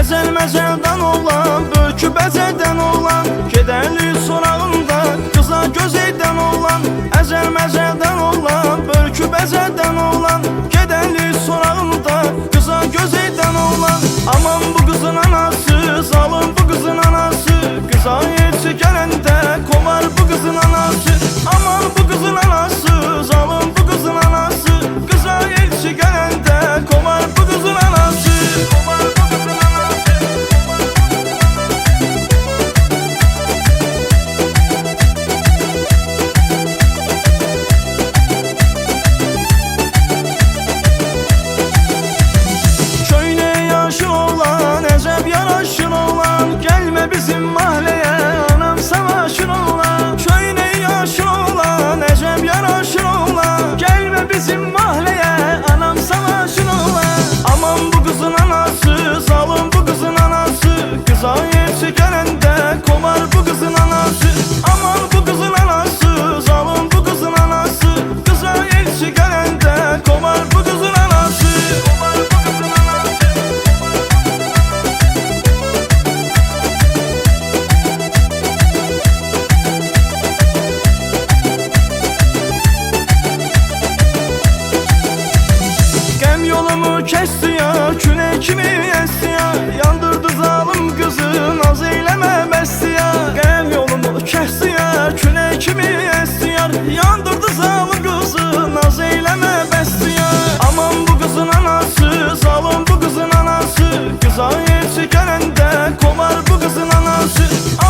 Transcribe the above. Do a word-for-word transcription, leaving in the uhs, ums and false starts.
Əzəl məzəldən olan, bölkü bəzəldən olan, gedərli sorağında qıza göz edən olan. Əzəl məzəldən olan, bölkü bəzəldən olan, gedərli sorağında qıza göz edən olan. Aman bu qızın anası, zalım bu qızın anası, qıza elçi gələndə kovar bu qızın anası. Aman bu qızın anası, zalım bu qızın anası, qıza elçi gələndə kovar bu qızın anası. Kovar bu qızın anası. Şöyle yaşı olan, əcəb yaraşın olan, gəlmə bizim mahalləyə, anam savaşın olan. Şöyle yaşı olan, əcəb yaraşın olan, gəlmə bizim mahalləyə, anam savaşın olan. Aman bu qızın anası, zalım bu qızın anası, qıza elçi gələndə kovar bu qızın anası. Aman bu qızın anası, zalım bu qızın anası, qıza elçi gələndə kovar bu qızın anası. Kovar bu qızın anası. Qəm yolumu kəsdi ya, külək kimi əsdi ya, yandırdı zalım qızı, naz eyləmə bəsdi ya. Qəm yolumu kəsdi ya, külək kimi əsdi ya, yandırdı zalım qızı, naz eyləmə bəsdi ya. Aman bu qızın anası, zalım bu qızın anası, qıza elçi gələndə kovar bu qızın anası.